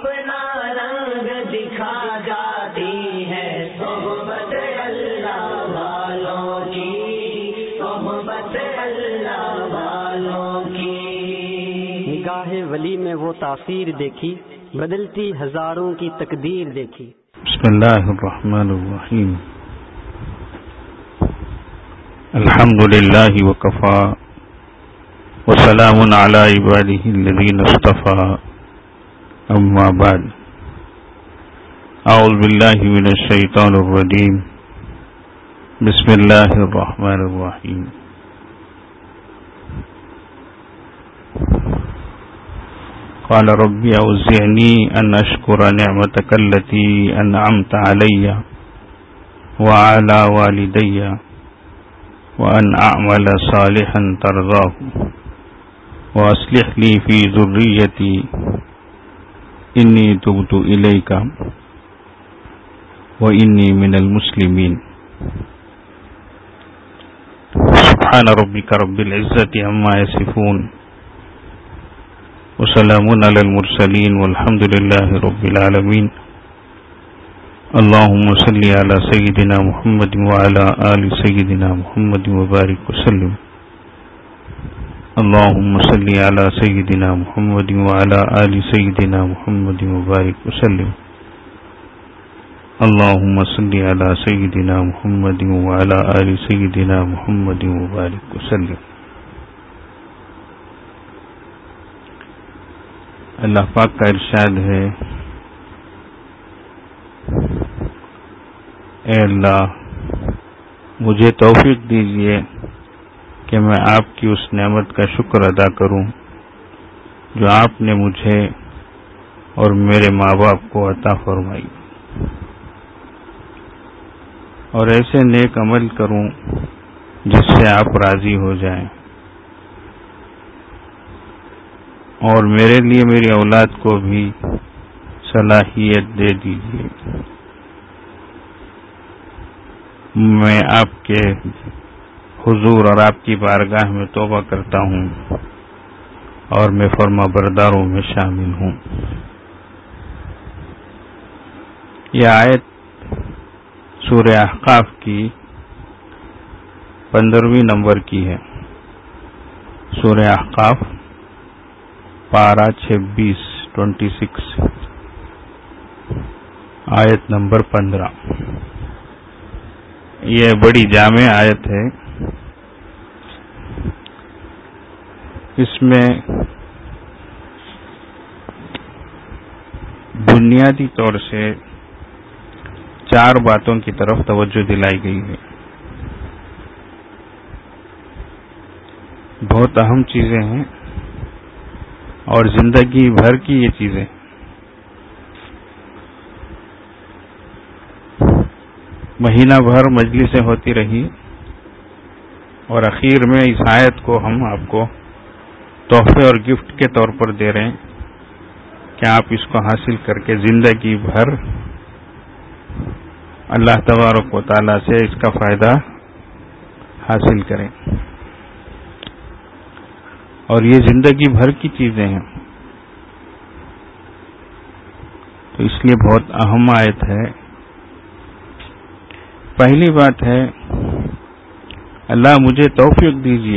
اپنا رنگ دکھا جاتی ہے صحبت اللہ والوں کی، صحبت اللہ والوں کی۔ نگاہ ولی میں وہ تاثیر دیکھی، بدلتی ہزاروں کی تقدیر دیکھی۔ بسم اللہ الرحمن الرحیم۔ الحمد للہ وکفی وسلام علی عبادہ الذین اصطفی، اما بعد، اعوذ باللہ من الشیطان الرجیم، بسم اللہ الرحمن الرحیم۔ قال رب اوزعنی ان اشکر نعمتک التی انعمت علی وعلی والدی وان اعمل صالحا ترضاه واصلح لی فی ذریتی انی تبت الیک وانی من المسلمین۔ سبحان ربک رب العزة عما یصفون وسلام علی المرسلین والحمد للہ رب العالمین۔ اللہم صلی علی سیدنا محمد وعلی آل سیدنا محمد وبارک وسلم۔ اللہم صلی علی سیدنا محمد وعلی آل سیدنا محمد وبارک وسلم۔ اللہم صلی علی سیدنا محمد وعلی آل سیدنا محمد وبارک وسلم۔ اللہ پاک کا ارشاد ہے، اے اللہ مجھے توفیق دیجیے کہ میں آپ کی اس نعمت کا شکر ادا کروں جو آپ نے مجھے اور میرے ماں باپ کو عطا فرمائی، اور ایسے نیک عمل کروں جس سے آپ راضی ہو جائیں، اور میرے لیے میری اولاد کو بھی صلاحیت دے دیجیے۔ میں آپ کے حضور اور آپ کی بارگاہ میں توبہ کرتا ہوں اور میں فرما برداروں میں شامل ہوں۔ یہ آیت سورہ احقاف کی 15ویں نمبر کی ہے۔ سورہ احقاف پارہ 26 آیت نمبر 15۔ یہ بڑی جامع آیت ہے۔ اس میں بنیادی طور سے 4 باتوں کی طرف توجہ دلائی گئی ہے۔ بہت اہم چیزیں ہیں اور زندگی بھر کی یہ چیزیں۔ مہینہ بھر مجلسیں ہوتی رہی اور اخیر میں اس آیت کو ہم آپ کو تحفے اور گفٹ کے طور پر دے رہے ہیں کہ آپ اس کو حاصل کر کے زندگی بھر اللہ تبارک و تعالی سے اس کا فائدہ حاصل کریں۔ اور یہ زندگی بھر کی چیزیں ہیں، تو اس لیے بہت اہم آیت ہے۔ پہلی بات ہے، اللہ مجھے توفیق دیجیے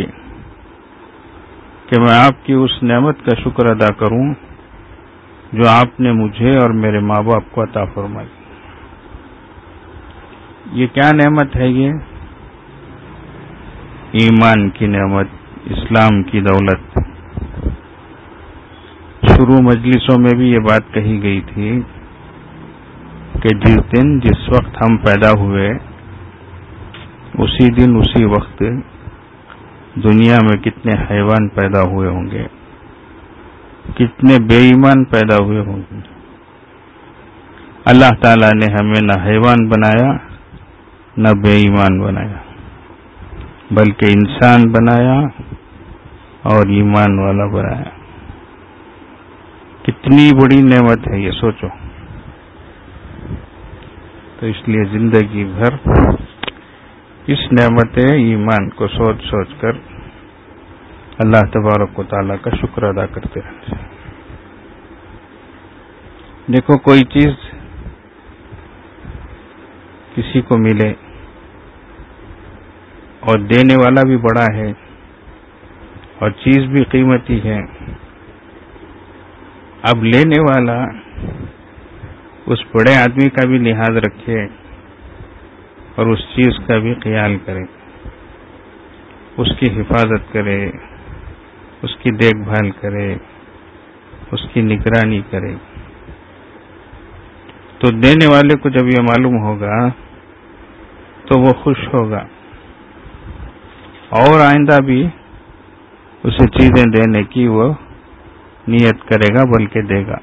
کہ میں آپ کی اس نعمت کا شکر ادا کروں جو آپ نے مجھے اور میرے ماں باپ کو عطا فرمائی۔ یہ کیا نعمت ہے؟ یہ ایمان کی نعمت، اسلام کی دولت۔ شروع مجلسوں میں بھی یہ بات کہی گئی تھی کہ جس وقت ہم پیدا ہوئے اسی دن اسی وقت دنیا میں کتنے حیوان پیدا ہوئے ہوں گے، کتنے بے ایمان پیدا ہوئے ہوں گے۔ اللہ تعالیٰ نے ہمیں نہ حیوان بنایا نہ بے ایمان بنایا، بلکہ انسان بنایا اور ایمان والا بنایا۔ کتنی بڑی نعمت ہے یہ، سوچو۔ تو اس لیے زندگی بھر اس نعمت ایمان کو سوچ سوچ کر اللہ تبارک و تعالیٰ کا شکر ادا کرتے رہتے ہیں۔ دیکھو کوئی چیز کسی کو ملے اور دینے والا بھی بڑا ہے اور چیز بھی قیمتی ہے، اب لینے والا اس بڑے آدمی کا بھی لحاظ رکھے اور اس چیز کا بھی خیال کرے، اس کی حفاظت کرے، اس کی دیکھ بھال کرے، اس کی نگرانی کرے، تو دینے والے کو جب یہ معلوم ہوگا تو وہ خوش ہوگا اور آئندہ بھی اسے چیزیں دینے کی وہ نیت کرے گا بلکہ دے گا۔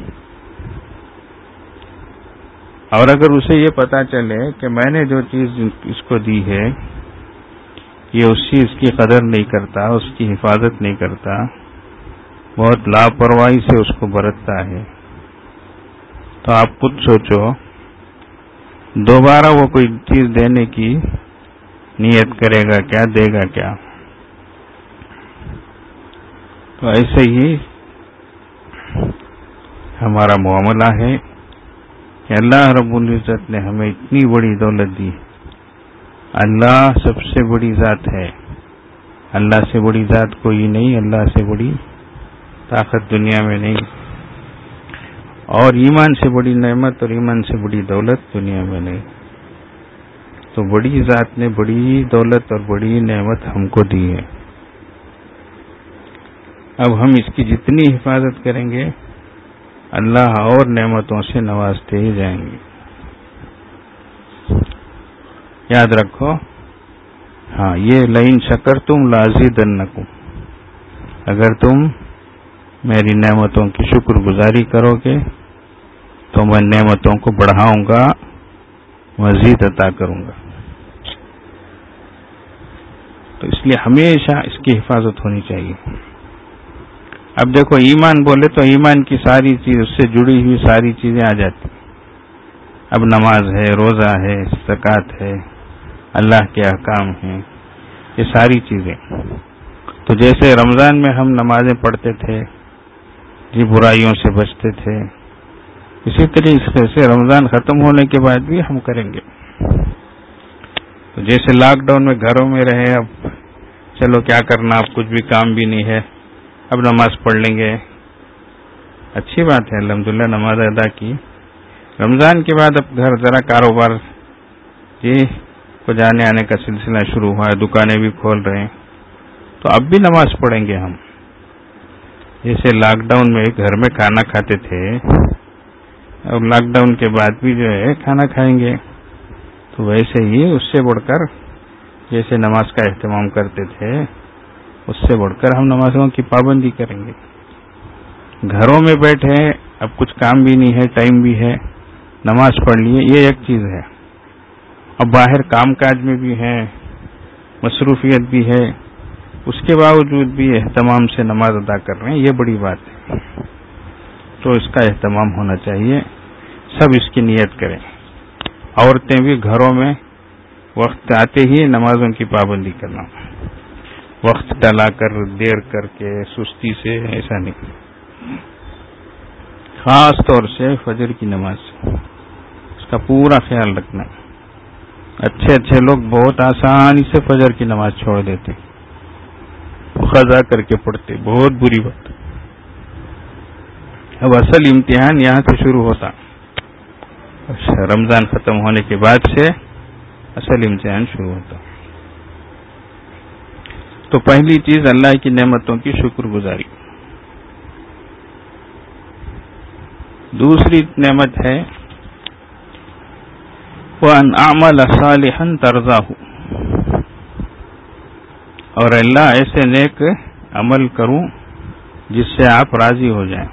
اور اگر اسے یہ پتا چلے کہ میں نے جو چیز اس کو دی ہے یہ اس چیز کی قدر نہیں کرتا، اس کی حفاظت نہیں کرتا، بہت لاپرواہی سے اس کو برتتا ہے، تو آپ خود سوچو دوبارہ وہ کوئی چیز دینے کی نیت کرے گا کیا، دے گا کیا؟ تو ایسے ہی ہمارا معاملہ ہے کہ اللہ رب العزت نے ہمیں اتنی بڑی دولت دی۔ اللہ سب سے بڑی ذات ہے، اللہ سے بڑی ذات کوئی نہیں، اللہ سے بڑی طاقت دنیا میں نہیں، اور ایمان سے بڑی نعمت اور ایمان سے بڑی دولت دنیا میں نہیں۔ تو بڑی ذات نے بڑی دولت اور بڑی نعمت ہم کو دی ہے، اب ہم اس کی جتنی حفاظت کریں گے اللہ اور نعمتوں سے نوازتے ہی جائیں گے۔ یاد رکھو، ہاں یہ لئن شکرتم لازیدنکم، اگر تم میری نعمتوں کی شکر گزاری کرو گے تو میں نعمتوں کو بڑھاؤں گا، مزید عطا کروں گا۔ تو اس لیے ہمیشہ اس کی حفاظت ہونی چاہیے۔ اب دیکھو ایمان بولے تو ایمان کی ساری چیز، اس سے جڑی ہوئی ساری چیزیں آ جاتی۔ اب نماز ہے، روزہ ہے، زکوٰۃ ہے، اللہ کے احکام ہیں، یہ ساری چیزیں۔ تو جیسے رمضان میں ہم نمازیں پڑھتے تھے، جی برائیوں سے بچتے تھے، اسی طریقے سے رمضان ختم ہونے کے بعد بھی ہم کریں گے۔ تو جیسے لاک ڈاؤن میں گھروں میں رہے، اب چلو کیا کرنا، اب کچھ بھی کام بھی نہیں ہے، اب نماز پڑھ لیں گے، اچھی بات ہے، الحمدللہ نماز ادا کی۔ رمضان کے بعد اب گھر ذرا کاروبار جی کو جانے آنے کا سلسلہ شروع ہوا ہے، دکانیں بھی کھول رہے ہیں، تو اب بھی نماز پڑھیں گے ہم۔ جیسے لاک ڈاؤن میں گھر میں کھانا کھاتے تھے، اب لاک ڈاؤن کے بعد بھی جو ہے کھانا کھائیں گے، تو ویسے ہی اس سے بڑھ کر جیسے نماز کا اہتمام کرتے تھے اس سے بڑھ کر ہم نمازوں کی پابندی کریں گے۔ گھروں میں بیٹھے اب کچھ کام بھی نہیں ہے، ٹائم بھی ہے، نماز پڑھ لیے، یہ ایک چیز ہے۔ اب باہر کام کاج میں بھی ہے، مصروفیت بھی ہے، اس کے باوجود بھی اہتمام سے نماز ادا کر رہے ہیں، یہ بڑی بات ہے۔ تو اس کا اہتمام ہونا چاہیے، سب اس کی نیت کریں۔ عورتیں بھی گھروں میں وقت آتے ہی نمازوں کی پابندی کرنا، وقت ٹلا کر، دیر کر کے، سستی سے، ایسا نہیں۔ خاص طور سے فجر کی نماز، اس کا پورا خیال رکھنا۔ اچھے اچھے لوگ بہت آسانی سے فجر کی نماز چھوڑ دیتے، قضا کر کے پڑھتے، بہت بری بات۔ اب اصل امتحان یہاں سے شروع ہوتا، رمضان ختم ہونے کے بعد سے اصل امتحان شروع ہوتا۔ تو پہلی چیز اللہ کی نعمتوں کی شکر گزاری۔ دوسری نعمت ہے وَأَنْ أَعْمَلَ صَالِحًا تَرْضَاهُ، اور اللہ ایسے نیک عمل کروں جس سے آپ راضی ہو جائیں۔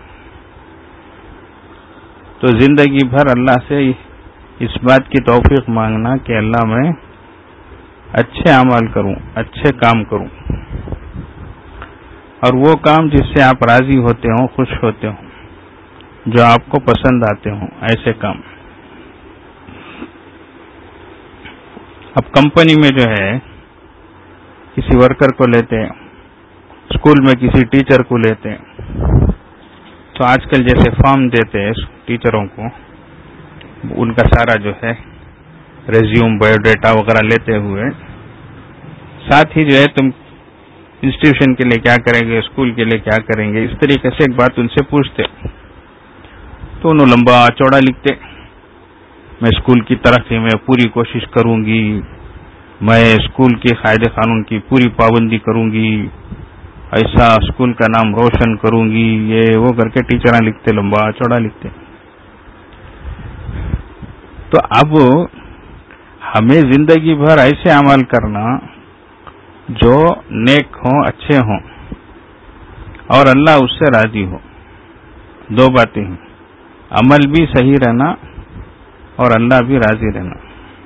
تو زندگی بھر اللہ سے اس بات کی توفیق مانگنا کہ اللہ میں اچھے اعمال کروں، اچھے کام کروں، اور وہ کام جس سے آپ راضی ہوتے ہوں، خوش ہوتے ہوں، جو آپ کو پسند آتے ہوں، ایسے کام۔ اب کمپنی میں جو ہے کسی ورکر کو لیتے ہیں، اسکول میں کسی ٹیچر کو لیتے ہیں، تو آج کل جیسے فارم دیتے ہیں ٹیچروں کو، ان کا سارا جو ہے ریزیوم، بایو ڈیٹا وغیرہ لیتے ہوئے ساتھ ہی جو ہے تم انسٹیٹیوشن کے لیے کیا کریں گے، اسکول کے لیے کیا کریں گے، اس طریقے سے ایک بات ان سے پوچھتے تو انہوں لمبا چوڑا لکھتے، میں اسکول کی ترقی میں پوری کوشش کروں گی، میں اسکول کے قاعدے قانون کی پوری پابندی کروں گی، ایسا اسکول کا نام روشن کروں گی، یہ وہ کر کے ٹیچراں لکھتے، لمبا چوڑا لکھتے. تو اب ہمیں زندگی بھر ایسے عمل کرنا جو نیک ہوں، اچھے ہوں اور اللہ اس سے راضی ہو. دو باتیں ہیں، عمل بھی صحیح رہنا اور اللہ بھی راضی رہنا.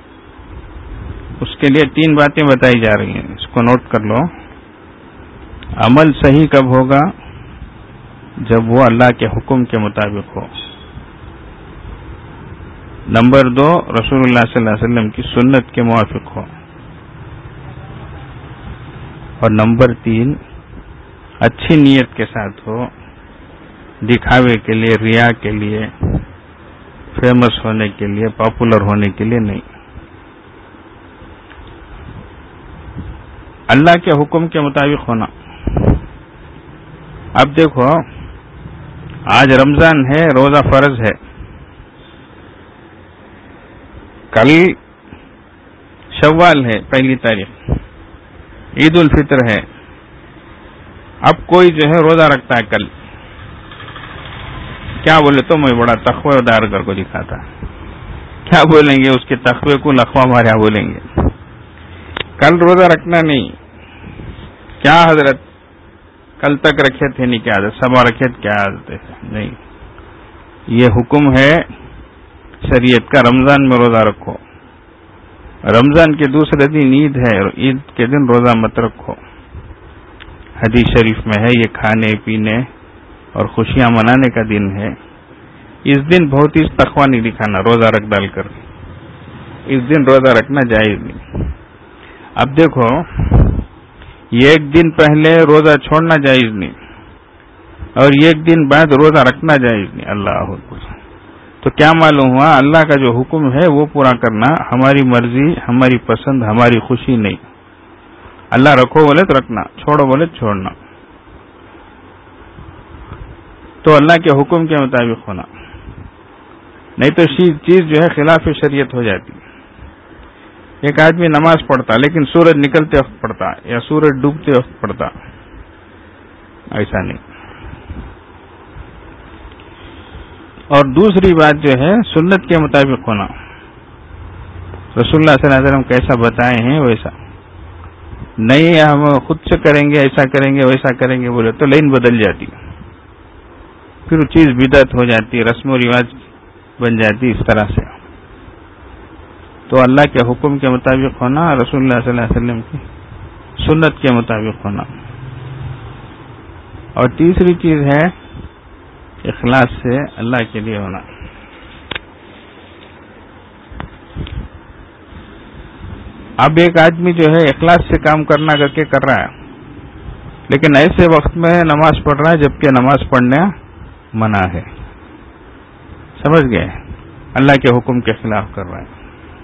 اس کے لیے 3 باتیں بتائی جا رہی ہیں، اس کو نوٹ کر لو. عمل صحیح کب ہوگا؟ جب وہ اللہ کے حکم کے مطابق ہو. نمبر 2، رسول اللہ صلی اللہ علیہ وسلم کی سنت کے موافق ہو. اور نمبر 3، اچھی نیت کے ساتھ ہو، دکھاوے کے لیے، ریا کے لیے، فیمس ہونے کے لیے، پاپولر ہونے کے لیے نہیں. اللہ کے حکم کے مطابق ہونا. اب دیکھو، آج رمضان ہے، روزہ فرض ہے، کل شوال ہے 1 تاریخ، عید الفطر ہے. اب کوئی جو ہے روزہ رکھتا ہے کل، کیا بولے تو میں بڑا تقوی دار کر کو دکھاتا. کیا بولیں گے؟ اس کے تقوی کو لقوہ ماریا بولیں گے. کل روزہ رکھنا نہیں. کیا حضرت کل تک رکھے تھے نہیں، کیا عادت، صبح رکھے کیا عادت ہے؟ نہیں، یہ حکم ہے شریعت کا، رمضان میں روزہ رکھو. رمضان کے دوسرے دن عید ہے، اور عید کے دن روزہ مت رکھو. حدیث شریف میں ہے یہ کھانے پینے اور خوشیاں منانے کا دن ہے. اس دن بہت ہی تقویٰ نہیں دکھانا روزہ رکھ ڈال کر. اس دن روزہ رکھنا جائز نہیں. اب دیکھو، یہ 1 دن پہلے روزہ چھوڑنا جائز نہیں، اور 1 دن بعد روزہ رکھنا جائز نہیں. اللہ اکبر. تو کیا معلوم ہوا؟ اللہ کا جو حکم ہے وہ پورا کرنا، ہماری مرضی، ہماری پسند، ہماری خوشی نہیں. اللہ رکھو بولے تو رکھنا، چھوڑو بولے تو چھوڑنا. تو اللہ کے حکم کے مطابق ہونا، نہیں تو چیز جو ہے خلاف شریعت ہو جاتی. ایک آدمی نماز پڑھتا لیکن سورج نکلتے وقت پڑھتا یا سورج ڈوبتے وقت پڑھتا، ایسا نہیں. اور دوسری بات جو ہے سنت کے مطابق ہونا. رسول اللہ صلی اللہ علیہ وسلم کیسا بتائے ہیں ویسا نہیں. ہم خود سے کریں گے، ایسا کریں گے، ویسا کریں گے بولے تو لائن بدل جاتی، پھر وہ چیز بدعت ہو جاتی، رسم و رواج بن جاتی اس طرح سے. تو اللہ کے حکم کے مطابق ہونا، رسول اللہ صلی اللہ علیہ وسلم کی سنت کے مطابق ہونا. اور تیسری چیز ہے اخلاص سے اللہ کے لیے ہونا. اب ایک آدمی جو ہے اخلاص سے کام کرنا کر کے کر رہا ہے، لیکن ایسے وقت میں نماز پڑھ رہا ہے جبکہ نماز پڑھنا منع ہے. سمجھ گئے؟ اللہ کے حکم کے خلاف کر رہا ہے،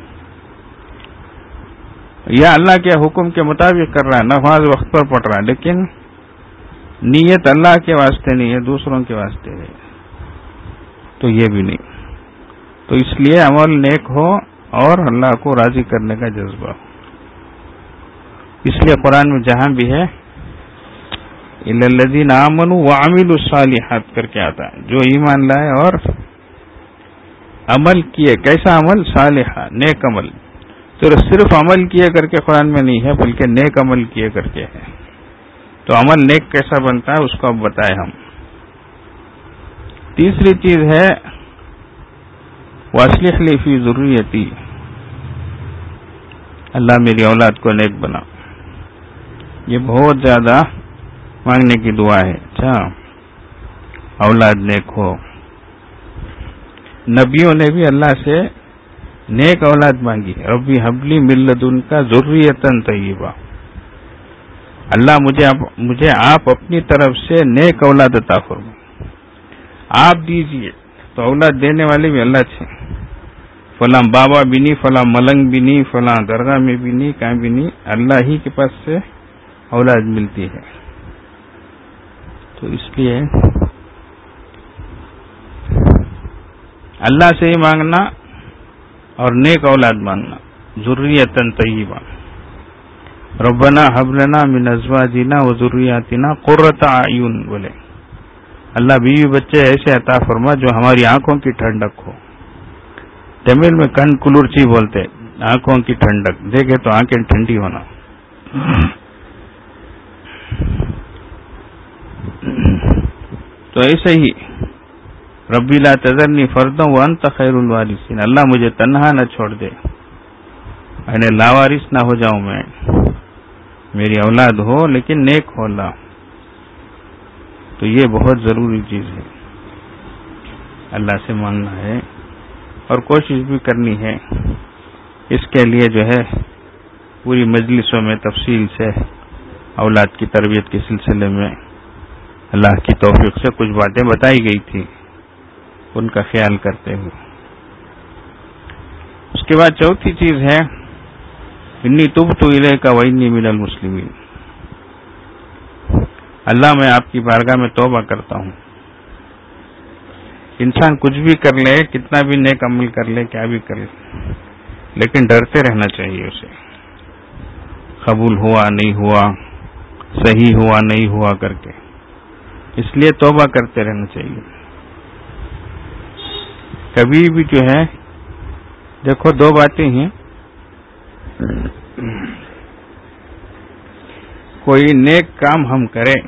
یا اللہ کے حکم کے مطابق کر رہا ہے، نماز وقت پر پڑھ رہا ہے لیکن نیت اللہ کے واسطے نہیں ہے، دوسروں کے واسطے ہے، تو یہ بھی نہیں. تو اس لیے عمل نیک ہو اور اللہ کو راضی کرنے کا جذبہ. اس لیے قرآن میں جہاں بھی ہے اِلَّا الَّذِينَ آمَنُوا وَعَمِلُوا الصَّالِحَاتِ کر کے آتا ہے، جو ایمان لائے اور عمل کیے. کیسا عمل؟ صالحہ، نیک عمل. تو صرف عمل کیے کر کے قرآن میں نہیں ہے، بلکہ نیک عمل کیے کر کے ہے. تو عمل نیک کیسا بنتا ہے اس کو اب بتائے ہم. تیسری چیز ہے وَأَصْلِحْ لِي فِي ذُرِّيَّتِي، اللہ میری اولاد کو نیک بنا. یہ بہت زیادہ مانگنے کی دعا ہے. اچھا، اولاد نیک ہو. نبیوں نے بھی اللہ سے نیک اولاد مانگی. ربی حبلی من لدنک ذریۃ طیبہ، اللہ مجھے آپ اپنی طرف سے نیک اولاد عطا فرما. آپ دیجئے تو اولاد دینے والے بھی اللہ تھے. فلاں بابا بھی نہیں, فلاں ملنگ بھی نہیں, فلاں درگاہ میں بھی نہیں, کہیں بھی نہیں, اللہ ہی کے پاس سے اولاد ملتی ہے. تو اس لیے اللہ سے ہی مانگنا اور نیک اولاد مانگنا. ذریۃ طیبہ, ربنا ھب لنا من ازواجنا وذریاتنا قرۃ اعین, بولے اللہ بیوی بچے ایسے عطا فرما جو ہماری آنکھوں کی ٹھنڈک ہو. تمل میں کن کلرچی بولتے, آنکھوں کی ٹھنڈک, دیکھے تو آنکھیں ٹھنڈی ہونا. تو ایسے ہی ربی لا تذرنی فردا وانت خیر الوارثین, اللہ مجھے تنہا نہ چھوڑ دے, یعنی لاوارث نہ ہو جاؤں میں, میری اولاد ہو لیکن نیک ہو اللہ. تو یہ بہت ضروری چیز ہے, اللہ سے مانگنا ہے اور کوشش بھی کرنی ہے. اس کے لیے جو ہے پوری مجلسوں میں تفصیل سے اولاد کی تربیت کے سلسلے میں اللہ کی توفیق سے کچھ باتیں بتائی گئی تھی, ان کا خیال کرتے ہوئے. اس کے بعد چوتھی چیز ہے انی تبت الیک وانی من المسلمین, اللہ میں آپ کی بارگاہ میں توبہ کرتا ہوں. انسان کچھ بھی کر لے, کتنا بھی نیک عمل کر لے, کیا بھی کر لے, لیکن ڈرتے رہنا چاہیے اسے, قبول ہوا نہیں ہوا, صحیح ہوا نہیں ہوا کر کے. اس لیے توبہ کرتے رہنا چاہیے. کبھی بھی جو ہے دیکھو دو باتیں ہیں, کوئی نیک کام ہم کریں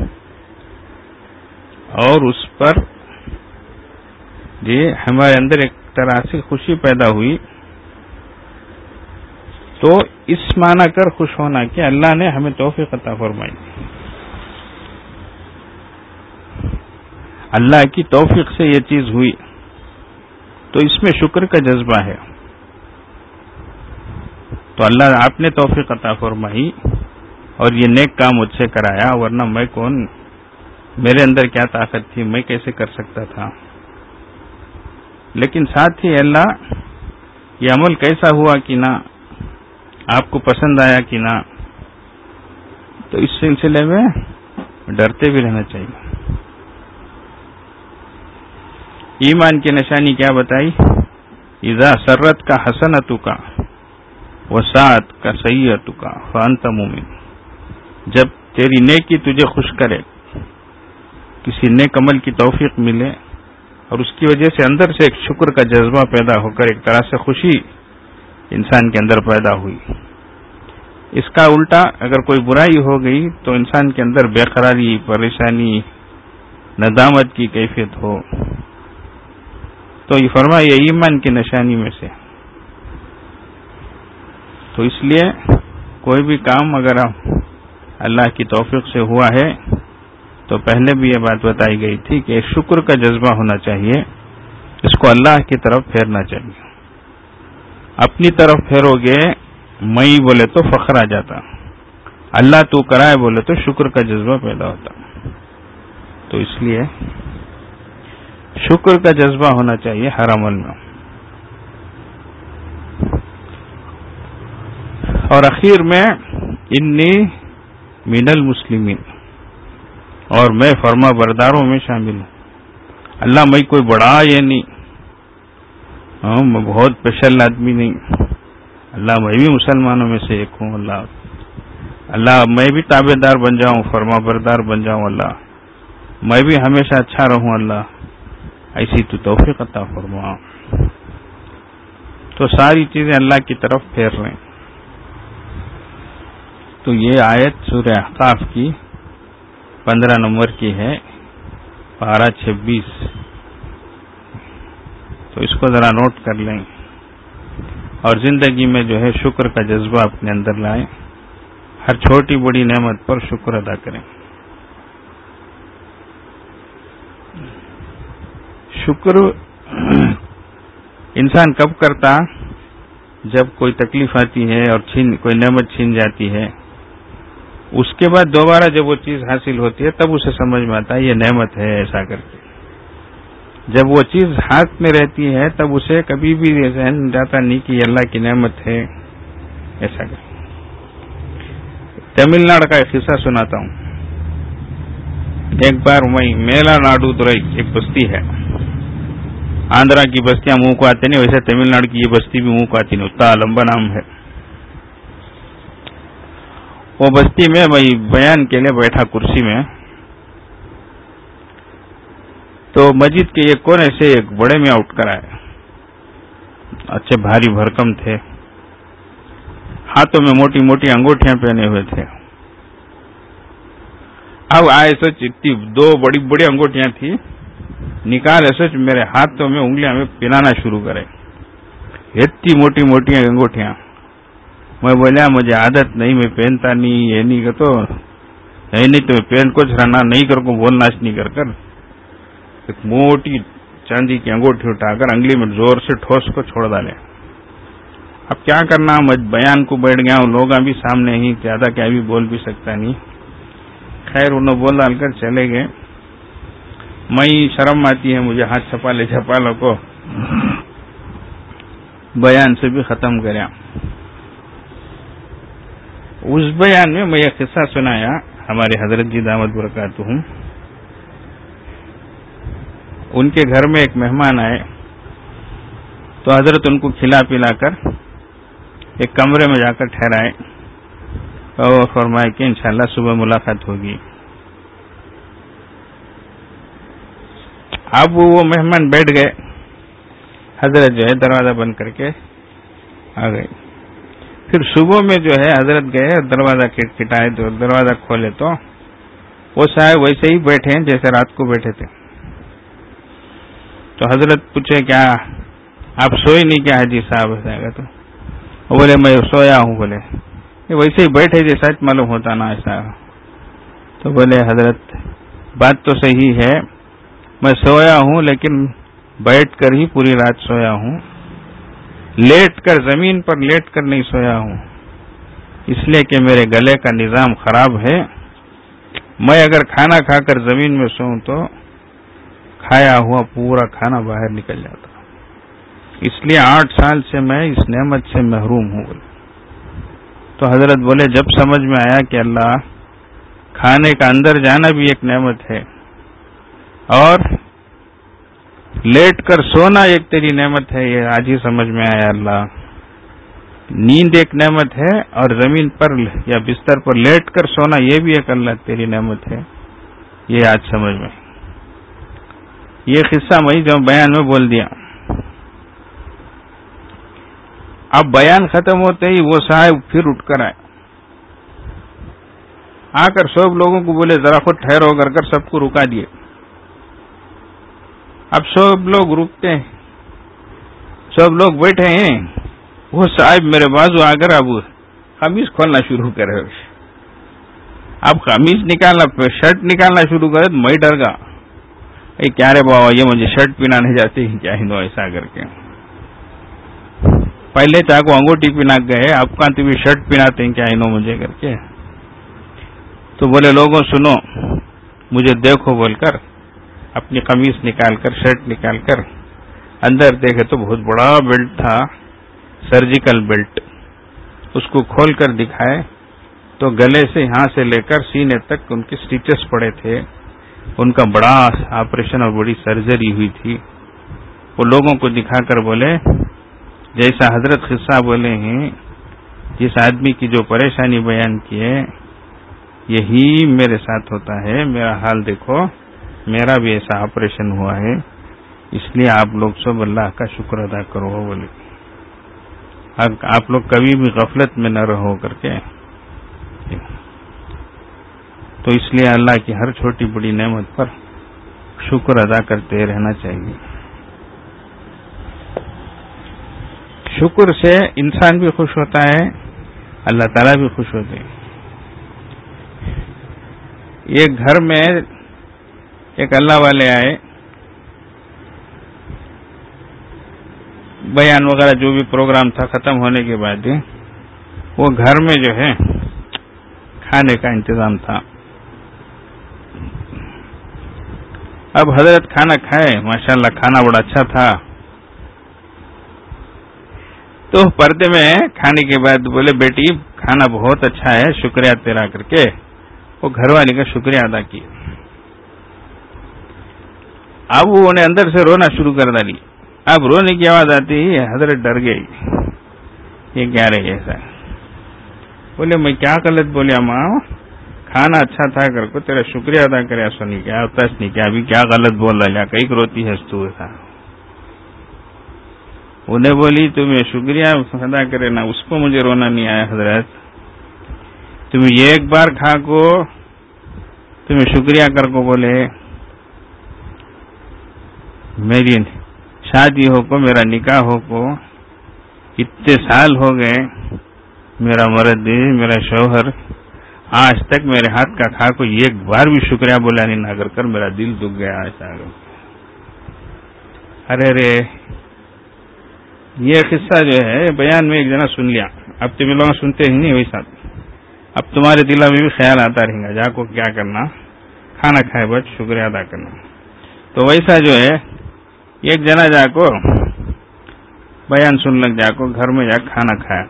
اور اس پر یہ ہمارے اندر ایک طرح سے خوشی پیدا ہوئی, تو اس معنی کر خوش ہونا کہ اللہ نے ہمیں توفیق عطا فرمائی, اللہ کی توفیق سے یہ چیز ہوئی, تو اس میں شکر کا جذبہ ہے. تو اللہ آپ نے توفیق عطا فرمائی اور یہ نیک کام مجھ سے کرایا, ورنہ میں کون, میرے اندر کیا طاقت تھی, میں کیسے کر سکتا تھا. لیکن ساتھ ہی اللہ یہ عمل کیسا ہوا کہ نہ, آپ کو پسند آیا کہ نہ, تو اس سلسلے میں ڈرتے بھی رہنا چاہیے. ایمان کی نشانی کیا بتائی, اذا سرت کا حسنتک وساعت کا سیئتک فانت مومن, جب تیری نیکی تجھے خوش کرے, کسی نیک عمل کی توفیق ملے اور اس کی وجہ سے اندر سے ایک شکر کا جذبہ پیدا ہو کر ایک طرح سے خوشی انسان کے اندر پیدا ہوئی. اس کا الٹا اگر کوئی برائی ہو گئی تو انسان کے اندر بے قراری, پریشانی, ندامت کی کیفیت ہو, تو یہ فرمایا یہ ایمان کی نشانی میں سے. تو اس لیے کوئی بھی کام اگر اللہ کی توفیق سے ہوا ہے تو پہلے بھی یہ بات بتائی گئی تھی کہ شکر کا جذبہ ہونا چاہیے, اس کو اللہ کی طرف پھیرنا چاہیے. اپنی طرف پھیرو گے میں بولے تو فخر آ جاتا, اللہ تو کرائے بولے تو شکر کا جذبہ پیدا ہوتا. تو اس لیے شکر کا جذبہ ہونا چاہیے ہر عمل میں. اور اخیر میں انی من المسلمین, اور میں فرما برداروں میں شامل ہوں. اللہ میں کوئی بڑا یہ نہیں, میں بہت اسپیشل آدمی نہیں, اللہ میں بھی مسلمانوں میں سے ایک ہوں. اللہ میں بھی تابع دار بن جاؤں, فرما بردار بن جاؤں, اللہ میں بھی ہمیشہ اچھا رہوں, اللہ ایسی تو توفیق عطا فرما. تو ساری چیزیں اللہ کی طرف پھیر رہے ہیں. تو یہ آیت سورہ احقاف کی 15 نمبر کی ہے, پارہ 26. تو اس کو ذرا نوٹ کر لیں اور زندگی میں جو ہے شکر کا جذبہ اپنے اندر لائیں, ہر چھوٹی بڑی نعمت پر شکر ادا کریں. شکر انسان کب کرتا, جب کوئی تکلیف آتی ہے اور کوئی نعمت چھین جاتی ہے, اس کے بعد دوبارہ جب وہ چیز حاصل ہوتی ہے تب اسے سمجھ میں آتا ہے یہ نعمت ہے ایسا کر کے. جب وہ چیز ہاتھ میں رہتی ہے تب اسے کبھی بھی ذہن جاتا نہیں کہ یہ اللہ کی نعمت ہے. ایسا کہ تمل ناڈو کا ایک قصہ سناتا ہوں. ایک بار میں میلا ناڈو درائی ایک بستی ہے. آندھرا کی بستیاں منہ کو آتے نہیں، ویسے تمل ناڈو کی یہ بستی بھی منہ کو آتی نہیں، اتنا لمبا نام ہے. وہ بستی میں میں بیان کے لیے بیٹھا کرسی میں، تو مسجد کے ایک کونے سے ایک بڑے میں اٹھ کر آئے. اچھے بھاری بھرکم تھے، ہاتھوں میں موٹی موٹی انگوٹھیاں پہنے ہوئے تھے. اب آئے سوچ اتنی 2 بڑی بڑی انگوٹھیاں تھی، نکالے سوچ میرے ہاتھوں میں انگلیاں میں پہنانا شروع کرے. اتنی موٹی موٹی انگوٹھیاں. میں بولیا مجھے عادت نہیں، میں پہنتا نہیں، یہ نہیں کہ تو نہیں تو میں پہن کچھ رہنا نہیں کر کو بولنا نہیں کر ایک موٹی چاندی کی انگوٹھی اٹھا کر انگلی میں زور سے ٹھوس کو چھوڑ ڈالے. اب کیا کرنا، میں بیان کو بیٹھ گیا ہوں، لوگ ابھی سامنے ہی زیادہ کیا بھی بول بھی سکتا نہیں. خیر انہوں بول ڈال کر چلے گئے. میں شرم آتی ہے مجھے، ہاتھ چھپالے کو بیان سے بھی ختم کریا. اس بیان میں ایک قصہ سنایا. ہمارے حضرت جی دامت برکاتہ، ان کے گھر میں ایک مہمان آئے تو حضرت ان کو کھلا پلا کر ایک کمرے میں جا کر ٹھہرائے اور فرمائے کہ انشاءاللہ صبح ملاقات ہوگی. اب وہ مہمان بیٹھ گئے، حضرت جو ہے دروازہ بند کر کے آ گئے. پھر صبح میں جو ہے حضرت گئے، دروازہ کھٹکھٹائے تو دروازہ کھولے تو وہ صاحب ویسے ہی بیٹھے ہیں جیسے رات کو بیٹھے تھے. تو حضرت پوچھے کیا آپ سوئے نہیں کیا حاجی صاحب؟ ایسا تو وہ بولے میں سویا ہوں. بولے ویسے ہی بیٹھے جیسا معلوم ہوتا نا ایسا. تو بولے حضرت بات تو صحیح ہے، میں سویا ہوں لیکن بیٹھ کر ہی پوری رات سویا ہوں، لیٹ کر زمین پر لیٹ کر نہیں سویا ہوں، اس لیے کہ میرے گلے کا نظام خراب ہے. میں اگر کھانا کھا کر زمین میں سوؤں تو کھایا ہوا پورا کھانا باہر نکل جاتا، اس لیے 8 سال سے میں اس نعمت سے محروم ہوں. تو حضرت بولے جب سمجھ میں آیا کہ اللہ کھانے کا اندر جانا بھی ایک نعمت ہے اور لیٹ کر سونا ایک تیری نعمت ہے، یہ آج ہی سمجھ میں آیا. اللہ نیند ایک نعمت ہے اور زمین پر یا بستر پر لیٹ کر سونا یہ بھی ایک اللہ تیری نعمت ہے، یہ آج سمجھ میں. یہ قصہ میں جو بیان میں بول دیا. اب بیان ختم ہوتے ہی وہ صاحب پھر اٹھ کر آئے، آ کر سب لوگوں کو بولے ذرا خود ٹھہرو کر سب کو رکا دیے. اب سب لوگ رکتے ہیں، سب لوگ بیٹھے ہیں. وہ صاحب میرے بازو آ کر اب قمیض کھولنا شروع کرے. اب قمیض نکالنا، شرٹ نکالنا شروع کرے تو میں ڈر گا، کیا رے بابا یہ مجھے شرٹ پہنانے جاتے ہیں کیا ہندو ایسا کر کے. پہلے چاہ کو انگوٹھی پہنا گئے، اب کہاں تو بھی شرٹ پہناتے ہیں کیا ہندو مجھے کر کے. تو بولے لوگوں سنو مجھے دیکھو بول کر اپنی قمیص نکال کر شرٹ نکال کر اندر دیکھے تو بہت بڑا بیلٹ تھا، سرجیکل بیلٹ. اس کو کھول کر دکھائے تو گلے سے یہاں سے لے کر سینے تک ان کے سٹیچز پڑے تھے. ان کا بڑا آپریشن اور بڑی سرجری ہوئی تھی. وہ لوگوں کو دکھا کر بولے جیسا حضرت قصہ بولے ہیں، جس آدمی کی جو پریشانی بیان کی ہے یہی میرے ساتھ ہوتا ہے. میرا حال دیکھو، میرا بھی ایسا آپریشن ہوا ہے، اس لیے آپ لوگ سب اللہ کا شکر ادا کرو. بولے آپ لوگ کبھی بھی غفلت میں نہ رہو کر کے. تو اس لیے اللہ کی ہر چھوٹی بڑی نعمت پر شکر ادا کرتے رہنا چاہیے. شکر سے انسان بھی خوش ہوتا ہے، اللہ تعالیٰ بھی خوش ہوتے ہیں. ایک گھر میں ایک اللہ والے آئے، بیان وغیرہ جو بھی پروگرام تھا ختم ہونے کے بعد وہ گھر میں جو ہے کھانے کا انتظام تھا. اب حضرت کھانا کھائے، ماشاءاللہ کھانا بڑا اچھا تھا. تو پردے میں کھانے کے بعد بولے بیٹی کھانا بہت اچھا ہے، شکریہ تیرا کر کے وہ گھر والی کا شکریہ ادا کیا. اب وہ انہیں اندر سے رونا شروع کر ڈالی. اب رونے کی آواز آتی ہی حضرت ڈر گئی، یہ کیا رہی ایسا. بولے میں کیا غلط بولیا ماں، کھانا اچھا تھا کر کو تیرا شکریہ ادا کرے سنی کیا تس نہیں کیا، ابھی کیا غلط بول رہا کئی روتی ہے تو ایسا. انہیں بولی تمہیں شکریہ ادا کرے نا، اس کو مجھے رونا نہیں آیا حضرت. تم ایک بار کھا کو تمہیں شکریہ کر کو بولے میری شادی ہو کو، میرا نکاح ہو کو اتنے سال ہو گئے، میرا مرد میرا شوہر آج تک میرے ہاتھ کا کھا کو ایک بار بھی شکریہ بولا نہیں نہ کر میرا دل دکھ گیا. ارے یہ قصہ جو ہے بیان میں ایک جنا سن لیا، اب تم لوگ سنتے ہی نہیں ویسا، اب تمہارے دل میں بھی خیال آتا رہے گا جا کو کیا کرنا، کھانا کھائے بس شکریہ ادا کرنا. تو ویسا جو ہے ایک جنا جا کو بیان سن لگ جا کو گھر میں جا کھانا کھایا.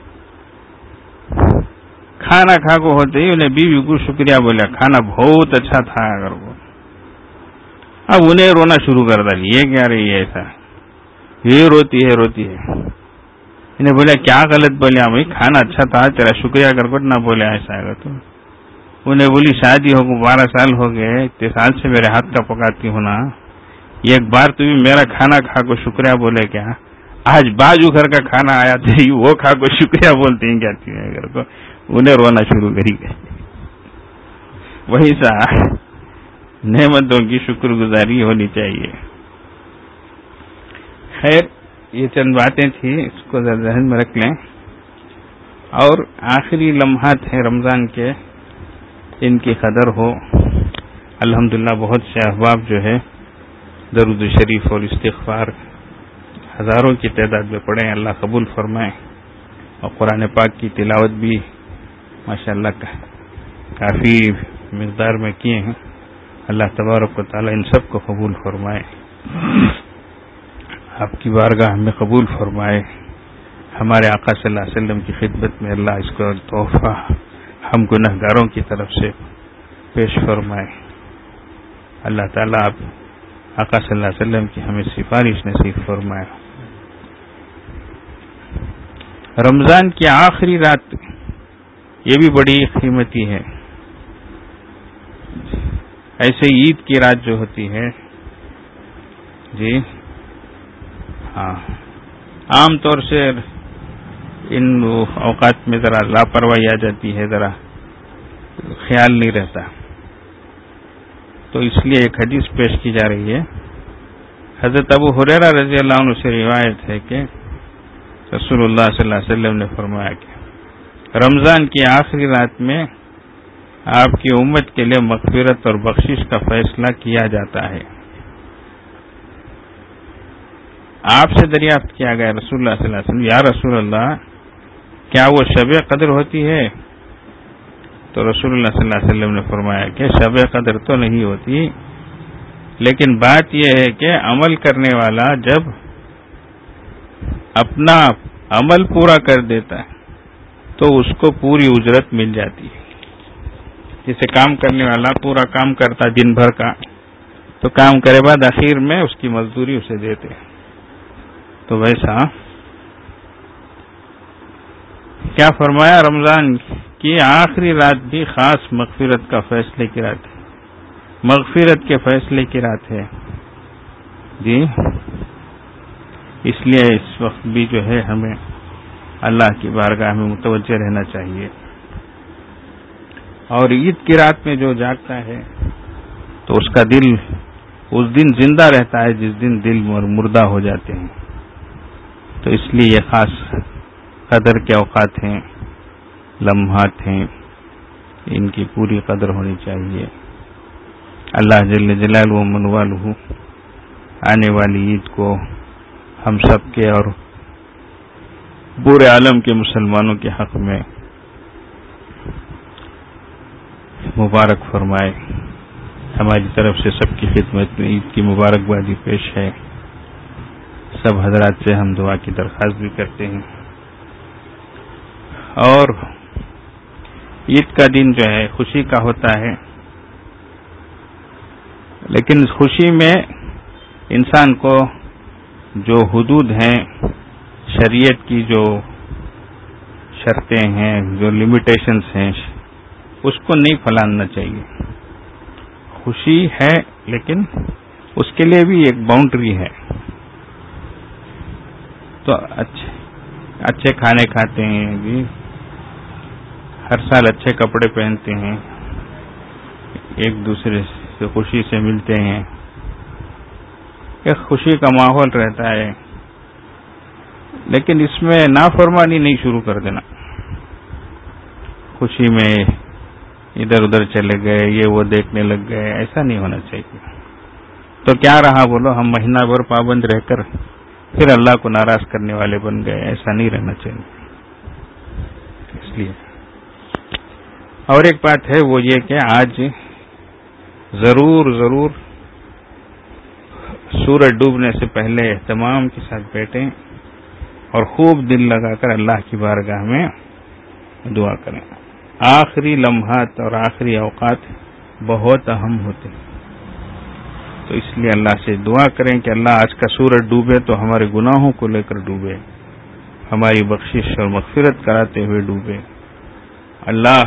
کھانا کھا کو ہوتے ہی انہیں بیوی کو شکریہ بولیا، کھانا بہت اچھا تھا اگر وہ. اب انہیں رونا شروع کر ڈالی، یہ کیا رہی ہے ایسا، یہ روتی ہے. انہیں بولا کیا غلط بولیا بھائی، کھانا اچھا تھا تیرا شکریہ کر کو نہ بولے ایسا ہے. تو انہیں بولی شادی ہو کو 12 سال ہو گئے، اتنے سال سے میرے ہاتھ کا پکاتی ہوں نا، ایک بار تو بھی میرا کھانا کھا کو شکریہ بولے کیا، آج بازو گھر کا کھانا آیا تھا وہ کھا کو شکریہ بولتے ہیں کیا گھر کو. انہیں رونا شروع کری گئے. وہی سا نعمتوں کی شکر گزاری ہونی چاہیے. خیر یہ چند باتیں تھیں، اس کو ذہن میں رکھ لیں. اور آخری لمحات ہیں رمضان کے، ان کی قدر ہو. الحمدللہ بہت سے احباب جو ہے درود شریف اور استغفار ہزاروں کی تعداد میں پڑھیں، اللہ قبول فرمائے. اور قرآن پاک کی تلاوت بھی ماشاءاللہ کافی مقدار میں کیے ہیں. اللہ تبارک و تعالی ان سب کو قبول فرمائے، آپ کی بارگاہ میں قبول فرمائے. ہمارے آقا صلی اللہ علیہ وسلم کی خدمت میں اللہ اس کو تحفہ ہم گنہگاروں کی طرف سے پیش فرمائے. اللہ تعالیٰ آپ آقا صلی اللہ علیہ وسلم کی ہمیں سفارش نصیب فرمائے. رمضان کی آخری رات یہ بھی بڑی قیمتی ہے. ایسے عید کی رات جو ہوتی ہے جی ہاں، عام طور سے ان اوقات میں ذرا لاپرواہی آ جاتی ہے، ذرا خیال نہیں رہتا. تو اس لیے ایک حدیث پیش کی جا رہی ہے. حضرت ابو ہریرہ رضی اللہ عنہ سے روایت ہے کہ رسول اللہ صلی اللہ علیہ وسلم نے فرمایا کہ رمضان کی آخری رات میں آپ کی امت کے لیے مغفرت اور بخشش کا فیصلہ کیا جاتا ہے. آپ سے دریافت کیا گیا رسول اللہ صلی اللہ علیہ وسلم، یا رسول اللہ کیا وہ شب قدر ہوتی ہے؟ تو رسول اللہ صلی اللہ علیہ وسلم نے فرمایا کہ شب قدر تو نہیں ہوتی، لیکن بات یہ ہے کہ عمل کرنے والا جب اپنا عمل پورا کر دیتا ہے تو اس کو پوری اجرت مل جاتی ہے. جسے کام کرنے والا پورا کام کرتا دن بھر کا، تو کام کرے بعد اخیر میں اس کی مزدوری اسے دیتے. تو ویسا کیا فرمایا، رمضان کی آخری رات بھی خاص مغفرت کا فیصلے کی رات ہے، مغفرت کے فیصلے کی رات ہے جی. اس لیے اس وقت بھی جو ہے ہمیں اللہ کی بارگاہ میں متوجہ رہنا چاہیے. اور عید کی رات میں جو جاگتا ہے تو اس کا دل اس دن زندہ رہتا ہے جس دن دل مردہ ہو جاتے ہیں. تو اس لیے یہ خاص قدر کے اوقات ہیں، لمحات ہیں، ان کی پوری قدر ہونی چاہیے. اللہ جل جلالہ و من والہ آنے والی عید کو ہم سب کے اور پورے عالم کے مسلمانوں کے حق میں مبارک فرمائے. ہماری طرف سے سب کی خدمت میں عید کی مبارکبادی پیش ہے. سب حضرات سے ہم دعا کی درخواست بھی کرتے ہیں. اور عید کا دن جو ہے خوشی کا ہوتا ہے، لیکن اس خوشی میں انسان کو جو حدود ہیں، شریعت کی جو شرطیں ہیں، جو لمیٹیشنز ہیں، اس کو نہیں پھیلانا چاہیے. خوشی ہے لیکن اس کے لیے بھی ایک باؤنڈری ہے. تو اچھے کھانے کھاتے ہیں جی، ہر سال اچھے کپڑے پہنتے ہیں، ایک دوسرے سے خوشی سے ملتے ہیں، ایک خوشی کا ماحول رہتا ہے. لیکن اس میں نافرمانی نہیں شروع کر دینا. خوشی میں ادھر ادھر چلے گئے، یہ وہ دیکھنے لگ گئے، ایسا نہیں ہونا چاہیے. تو کیا رہا بولو، ہم مہینہ بھر پابند رہ کر پھر اللہ کو ناراض کرنے والے بن گئے. ایسا نہیں رہنا چاہیے. اس لیے اور ایک بات ہے وہ یہ کہ آج ضرور سورج ڈوبنے سے پہلے اہتمام کے ساتھ بیٹھیں اور خوب دل لگا کر اللہ کی بارگاہ میں دعا کریں. آخری لمحات اور آخری اوقات بہت اہم ہوتے ہیں. تو اس لیے اللہ سے دعا کریں کہ اللہ آج کا سورج ڈوبے تو ہمارے گناہوں کو لے کر ڈوبے، ہماری بخشش اور مغفرت کراتے ہوئے ڈوبے. اللہ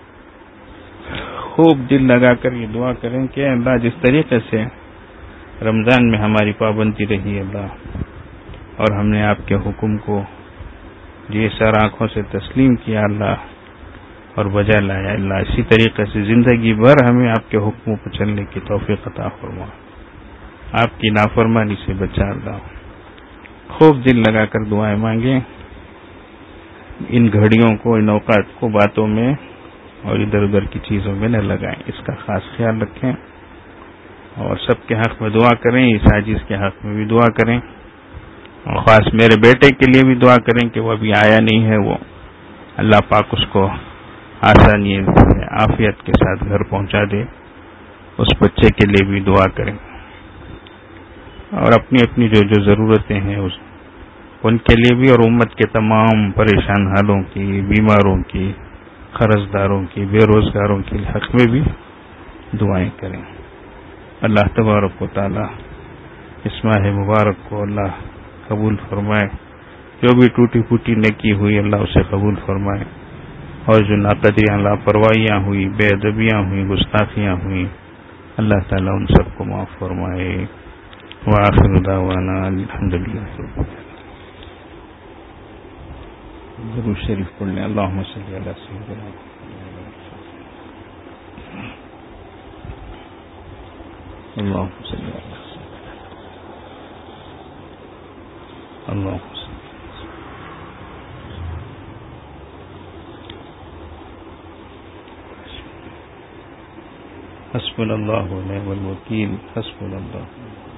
خوب دل لگا کر یہ دعا کریں کہ اللہ جس طریقے سے رمضان میں ہماری پابندی رہی اللہ، اور ہم نے آپ کے حکم کو جی سر آنکھوں سے تسلیم کیا اللہ اور بجا لایا، اللہ اسی طریقے سے زندگی بھر ہمیں آپ کے حکموں پر چلنے کی توفیق عطا فرما، آپ کی نافرمانی سے بچا اللہ. خوب دل لگا کر دعائیں مانگیں. ان گھڑیوں کو، ان اوقات کو باتوں میں اور ادھر ادھر کی چیزوں میں نہ لگائیں. اس کا خاص خیال رکھیں اور سب کے حق میں دعا کریں. اس عاجز کے حق میں بھی دعا کریں اور خاص میرے بیٹے کے لیے بھی دعا کریں کہ وہ ابھی آیا نہیں ہے، وہ اللہ پاک اس کو آسانی عافیت کے ساتھ گھر پہنچا دے. اس بچے کے لیے بھی دعا کریں اور اپنی اپنی جو ضرورتیں ہیں ان کے لیے بھی، اور امت کے تمام پریشان حالوں کی، بیماروں کی، قرض داروں کی، بے روزگاروں کے حق میں بھی دعائیں کریں. اللہ تبارک و تعالی اس ماہ مبارک کو اللہ قبول فرمائے. جو بھی ٹوٹی پھوٹی نیکی ہوئی اللہ اسے قبول فرمائے، اور جو ناقدریاں، لاپرواہیاں ہوئی، بے ادبیاں ہوئیں، گستاخیاں ہوئیں، اللہ تعالیٰ ان سب کو معاف فرمائے. وآخر دعوانا الحمدللہ. درود شریف پڑھ لیں. اللہم صلی علی سیدنا اللہم صلی علی اللہم صلی. حسبنا اللہ و نعم الوکیل. حسبنا اللہ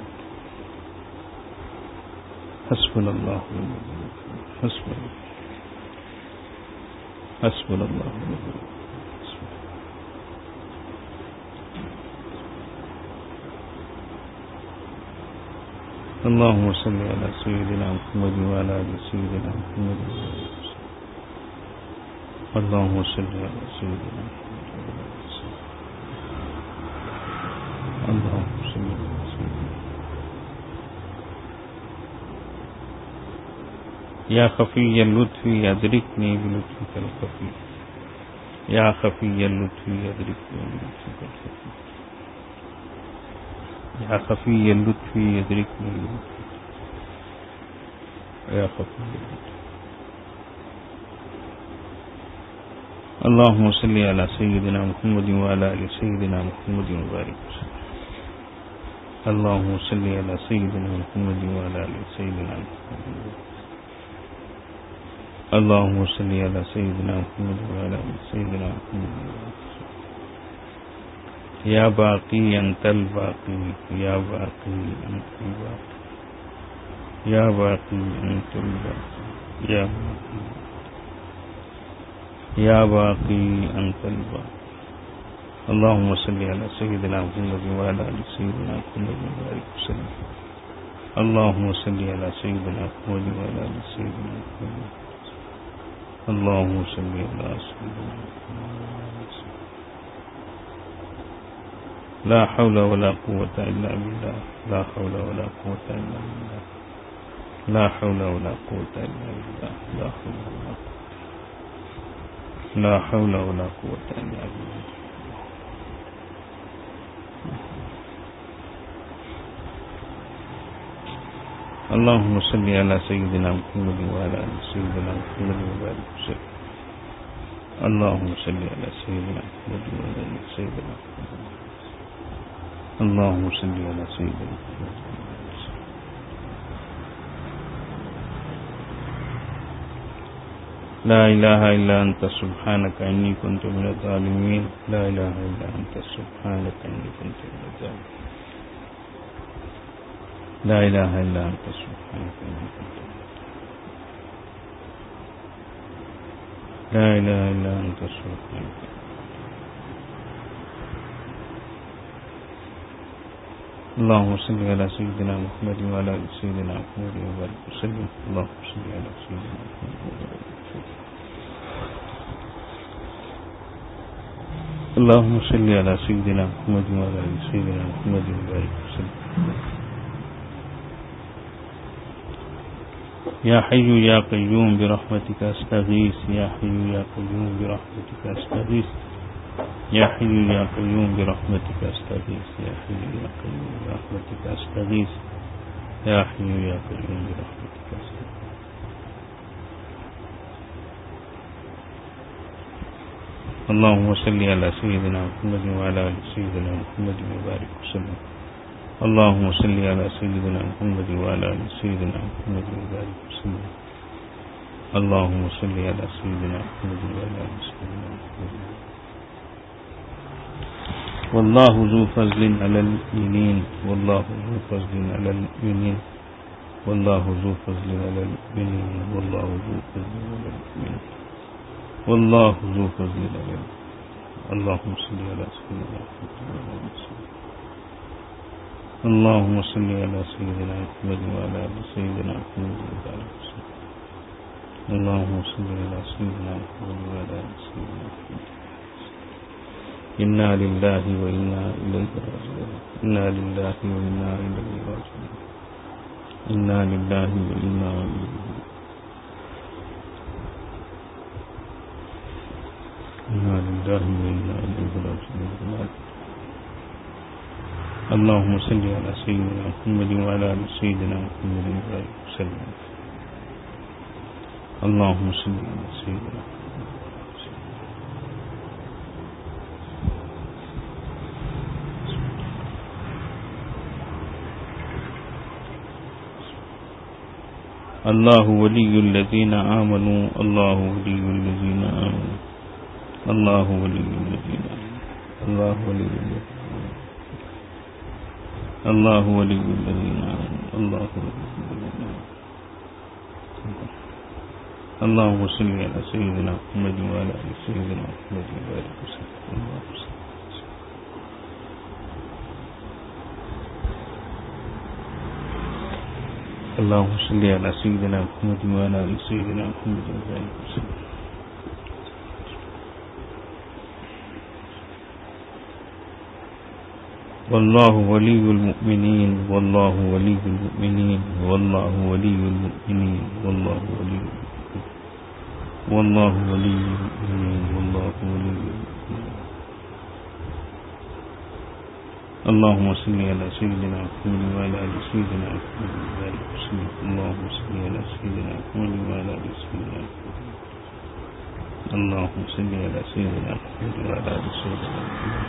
حسبنا اللہ حسبنا حسبنا اللہ. اللهم صل على سيدنا محمد وعلى آل سيدنا محمد. اللهم صل على سيدنا محمد. اللهم صل على سيدنا. يا خفي اللطف أدركني بلطفك الخفي. يا خفي اللطف أدركني بلطفك الخفي. يا خفي اللطف يدركني بلطفك. يا خفي اللطف. اللهم صل على سيدنا محمد وعلى آل سيدنا محمد وبارك وسلم. اللهم صل على سيدنا محمد وعلى آل سيدنا محمد. اللهم صل على سيدنا محمد وعلى آل سيدنا محمد. یا باقی انت الباقی، یا باقی انت الباقی، یا باقی انت الباقی، یا باقی، یا باقی انت الباقی. اللهم صل على سيدنا محمد وعلى آل سيدنا محمد وبارك وسلم. اللهم صل على سيدنا محمد وعلى آل سيدنا محمد. اللهم صل على سيدنا محمد. لا حول ولا قوة إلا بالله. لا حول ولا قوة إلا بالله. لا حول ولا قوة إلا بالله. لا حول ولا قوة إلا بالله. اللهم صل على سيدنا محمد وعلى آل سيدنا محمد وبارك وسلم. اللهم صل على سيدنا محمد وعلى آل سيدنا محمد. اللهم صل على سيدنا محمد. لا إله إلا أنت سبحانك إني كنت من الظالمين. لا إله إلا أنت سبحانك إني كنت من الظالمين. لا إله إلا أنت سبحانك إني كنت من الظالمين. لا إله إلا أنت سبحانك. اللهم صل على سيدنا محمد وعلى آل سيدنا محمد وبارك وسلم. اللهم صل على سيدنا محمد وبارك وسلم. اللهم صل على سيدنا محمد وعلى آل سيدنا محمد وبارك وسلم. يا حي يا قيوم برحمتك أستغيث. يا حي يا قيوم برحمتك أستغيث. يا حي يا قيوم برحمتك أستغيث. يا حي يا قيوم برحمتك أستغيث. يا حي يا قيوم برحمتك أستغيث. اللهم صل على سيدنا محمد وعلى آل سيدنا محمد وبارك وسلم. اللهم صل على سيدنا محمد وعلى آل سيدنا محمد وبارك وسلم. اللهم صل على سيدنا محمد وعلى آل سيدنا محمد. والله ذو فضل على المؤمنين. والله ذو فضل على المؤمنين. والله ذو فضل على المؤمنين. والله ذو فضل على المؤمنين. والله ذو فضل على المؤمنين. اللهم صل على سيدنا محمد وعلى آل سيدنا. اللهم صل على سيدنا محمد وعلى آل سيدنا محمد وبارك وسلم. اللهم صل على سيدنا محمد وعلى آل سيدنا محمد. إنا لله وإنا إليه راجعون. إنا لله وإنا إليه راجعون. إنا لله وإنا إليه راجعون. إنا لله وإنا إليه راجعون. اللهم صل على سيدنا محمد وعلى آل سيدنا محمد وبارك وسلم. اللهم صل على سيدنا محمد. الله ولي الذين آمنوا. الله ولي الذين آمنوا. الله ولي الذين آمنوا. الله ولي الذين آمنوا. الله ولي الذين آمنوا. الله ولي الذين آمنوا. اللهم صل على سيدنا محمد وعلى آل سيدنا محمد وبارك وسلم. اللهم صل على سيدنا محمد وعلى آل سيدنا محمد وبارك وسلم. والله ولي المؤمنين. والله ولي المؤمنين. والله ولي المؤمنين. والله ولي المؤمنين. والله ولي المؤمنين. والله ولي المؤمنين. اللهم صل على سيدنا محمد وعلى آل سيدنا محمد وبارك وسلم. اللهم صل على سيدنا محمد وعلى آل سيدنا محمد. اللهم صل على سيدنا محمد وعلى آل سيدنا محمد.